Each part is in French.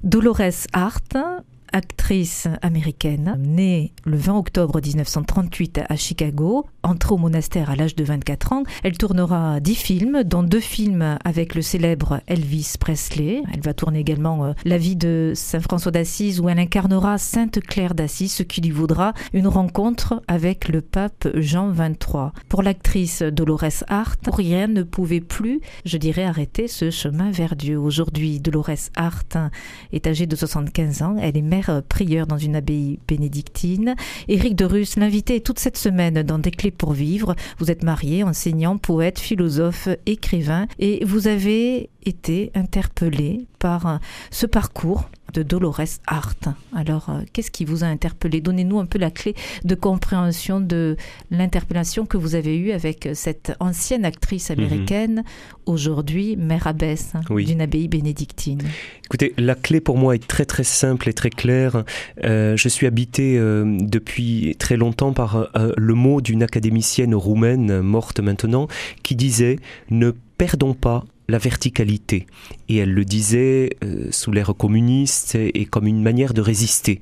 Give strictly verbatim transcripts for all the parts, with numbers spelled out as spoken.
Dolores Hart, actrice américaine, née le vingt octobre dix-neuf cent trente-huit à Chicago, entrée au monastère à l'âge de vingt-quatre ans. Elle tournera dix films, dont deux films avec le célèbre Elvis Presley. Elle va tourner également euh, La vie de Saint François d'Assise, où elle incarnera Sainte Claire d'Assise, ce qui lui vaudra une rencontre avec le pape Jean vingt-trois. Pour l'actrice Dolores Hart, rien ne pouvait plus, je dirais, arrêter ce chemin vers Dieu. Aujourd'hui, Dolores Hart est âgée de soixante-quinze ans. Elle est mère prieur dans une abbaye bénédictine. Éric de Rus, l'invité toute cette semaine dans Des clés pour vivre. Vous êtes marié, enseignant, poète, philosophe, écrivain, et vous avez été interpellé par ce parcours de Dolores Hart. Alors, qu'est-ce qui vous a interpellé ? Donnez-nous un peu la clé de compréhension de l'interpellation que vous avez eue avec cette ancienne actrice américaine, mmh. aujourd'hui mère abbesse oui. d'une abbaye bénédictine. Écoutez, la clé pour moi est très très simple et très claire. Euh, je suis habité euh, depuis très longtemps par euh, le mot d'une académicienne roumaine, morte maintenant, qui disait « Ne perdons pas la verticalité ». Et elle le disait euh, sous l'ère communiste et, et comme une manière de résister.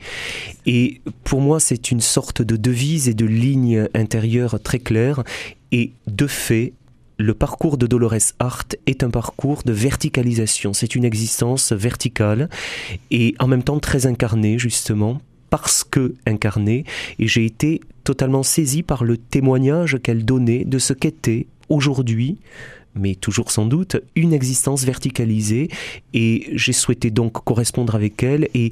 Et pour moi, c'est une sorte de devise et de ligne intérieure très claire. Et de fait, le parcours de Dolores Hart est un parcours de verticalisation. C'est une existence verticale et en même temps très incarnée, justement, parce que incarnée. Et j'ai été totalement saisi par le témoignage qu'elle donnait de ce qu'était aujourd'hui, mais toujours sans doute, une existence verticalisée. Et j'ai souhaité donc correspondre avec elle et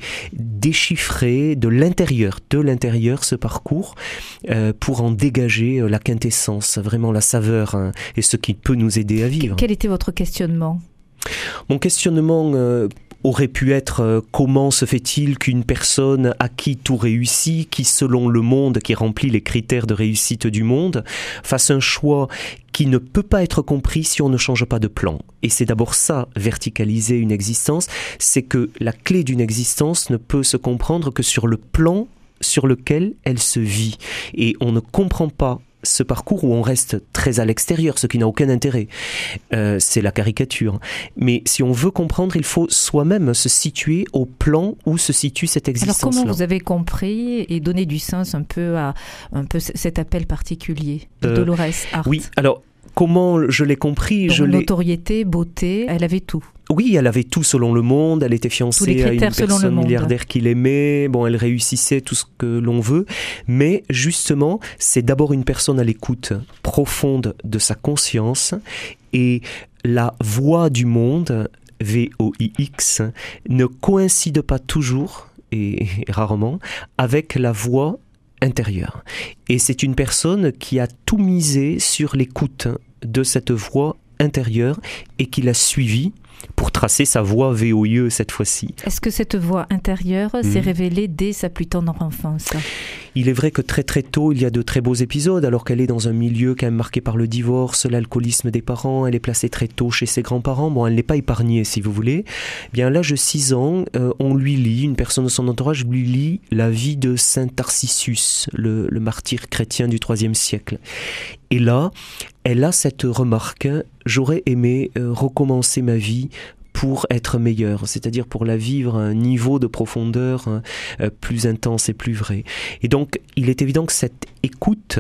déchiffrer de l'intérieur, de l'intérieur ce parcours euh, pour en dégager la quintessence, vraiment la saveur hein, et ce qui peut nous aider à vivre. Quel était votre questionnement ? Mon questionnement euh, aurait pu être euh, comment se fait-il qu'une personne à qui tout réussit, qui selon le monde, qui remplit les critères de réussite du monde, fasse un choix qui ne peut pas être compris si on ne change pas de plan. Et c'est d'abord ça, verticaliser une existence, c'est que la clé d'une existence ne peut se comprendre que sur le plan sur lequel elle se vit. Et on ne comprend pas ce parcours où on reste très à l'extérieur, ce qui n'a aucun intérêt. Euh, c'est la caricature. Mais si on veut comprendre, il faut soi-même se situer au plan où se situe cette existence-là. Alors comment vous avez compris et donné du sens un peu à un peu cet appel particulier de euh, Dolores Hart ? Oui, alors comment je l'ai compris ? Donc, je l'ai... Notoriété, beauté, elle avait tout. Oui, elle avait tout selon le monde, elle était fiancée à une personne milliardaire qu'il aimait, bon, elle réussissait tout ce que l'on veut, mais justement, c'est d'abord une personne à l'écoute profonde de sa conscience, et la voix du monde, V O I X, ne coïncide pas toujours, et rarement, avec la voix intérieure. Et c'est une personne qui a tout misé sur l'écoute de cette voix intérieure et qui l'a suivie pour tracer sa voie V O I E cette fois-ci. Est-ce que cette voie intérieure mmh. s'est révélée dès sa plus tendre enfance ? Il est vrai que très très tôt, il y a de très beaux épisodes, alors qu'elle est dans un milieu quand même marqué par le divorce, l'alcoolisme des parents, elle est placée très tôt chez ses grands-parents, bon, elle n'est pas épargnée si vous voulez. Eh bien, à l'âge de six ans, euh, on lui lit, une personne de son entourage lui lit la vie de saint Tarcisius, le, le martyr chrétien du troisième siècle. Et là, elle a cette remarque, j'aurais aimé euh, recommencer ma vie pour être meilleur, c'est-à-dire pour la vivre à un niveau de profondeur euh, plus intense et plus vrai. Et donc, il est évident que cette écoute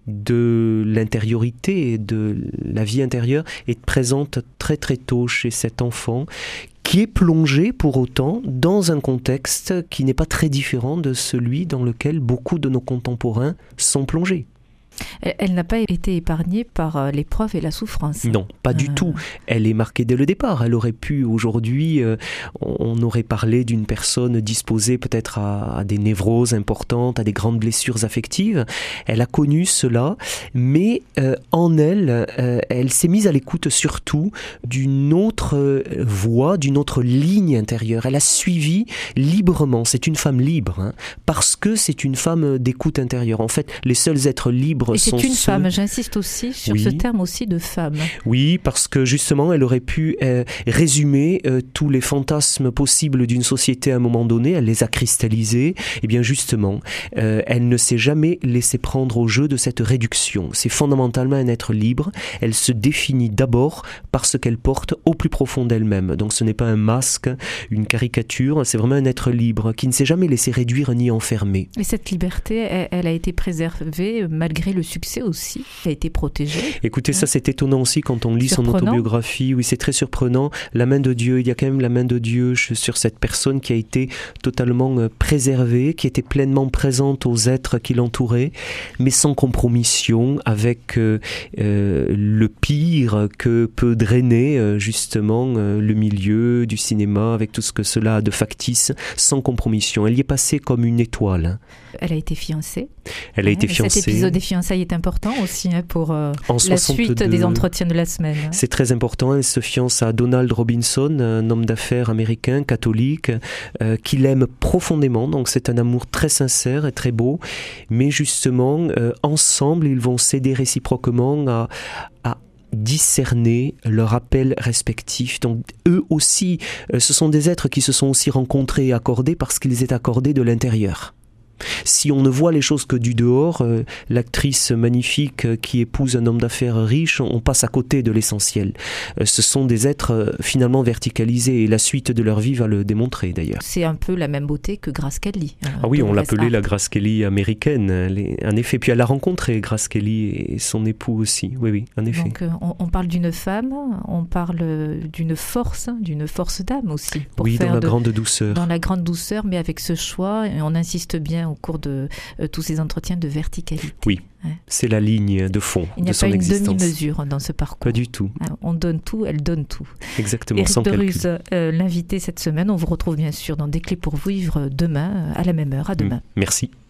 de l'intériorité et de la vie intérieure est présente très très tôt chez cet enfant qui est plongé pour autant dans un contexte qui n'est pas très différent de celui dans lequel beaucoup de nos contemporains sont plongés. Elle n'a pas été épargnée par l'épreuve et la souffrance. Non, pas du euh... tout. Elle est marquée dès le départ. Elle aurait pu, aujourd'hui, euh, on aurait parlé d'une personne disposée peut-être à, à des névroses importantes, à des grandes blessures affectives. Elle a connu cela, mais euh, en elle, euh, elle s'est mise à l'écoute surtout d'une autre voie, d'une autre ligne intérieure. Elle a suivi librement. C'est une femme libre, hein, parce que c'est une femme d'écoute intérieure. En fait, les seuls êtres libres libres Et sont c'est une ceux... femme, j'insiste aussi sur oui. ce terme aussi de femme. Oui, parce que justement, elle aurait pu euh, résumer euh, tous les fantasmes possibles d'une société à un moment donné, elle les a cristallisés. Et bien justement, euh, elle ne s'est jamais laissée prendre au jeu de cette réduction. C'est fondamentalement un être libre. Elle se définit d'abord par ce qu'elle porte au plus profond d'elle-même. Donc ce n'est pas un masque, une caricature, c'est vraiment un être libre qui ne s'est jamais laissé réduire ni enfermer. Et cette liberté, elle, elle a été préservée malgré le succès aussi, elle a été protégée. Écoutez, ça c'est étonnant aussi quand on lit son autobiographie. Oui, c'est très surprenant. La main de Dieu, il y a quand même la main de Dieu sur cette personne qui a été totalement préservée, qui était pleinement présente aux êtres qui l'entouraient, mais sans compromission, avec euh, euh, le pire que peut drainer euh, justement euh, le milieu du cinéma, avec tout ce que cela a de factice, sans compromission. Elle y est passée comme une étoile. Elle a été fiancée. Elle a hein, été fiancée. Cet épisode des fiançailles est important aussi hein, pour euh, la soixante-deux, suite des entretiens de la semaine. C'est très important. Elle se fiance à Donald Robinson, un homme d'affaires américain, catholique, euh, qui l'aime profondément. Donc c'est un amour très sincère et très beau. Mais justement, euh, ensemble, ils vont s'aider réciproquement à, à discerner leur appel respectif. Donc eux aussi, euh, ce sont des êtres qui se sont aussi rencontrés et accordés parce qu'ils étaient accordés de l'intérieur. Si on ne voit les choses que du dehors, euh, l'actrice magnifique euh, qui épouse un homme d'affaires riche, on passe à côté de l'essentiel. Euh, ce sont des êtres euh, finalement verticalisés et la suite de leur vie va le démontrer d'ailleurs. C'est un peu la même beauté que Grace Kelly. Euh, ah oui, on l'appelait la Grace Kelly américaine, est, en effet. Puis elle a rencontré Grace Kelly et son époux aussi. Oui, oui, en effet. Donc euh, on, on parle d'une femme, on parle d'une force, d'une force d'âme aussi. Pour oui, faire dans la de, grande douceur. Dans la grande douceur, mais avec ce choix, on insiste bien au cours de euh, tous ces entretiens de verticalité. Oui, hein. C'est la ligne de fond de son existence. Il n'y a pas une demi-mesure dans ce parcours. Pas du tout. Hein, on donne tout, elle donne tout. Exactement, Éric sans de calcul. Ruz, euh, l'invité cette semaine, on vous retrouve bien sûr dans Des Clés pour vivre demain, à la même heure. À demain. Merci.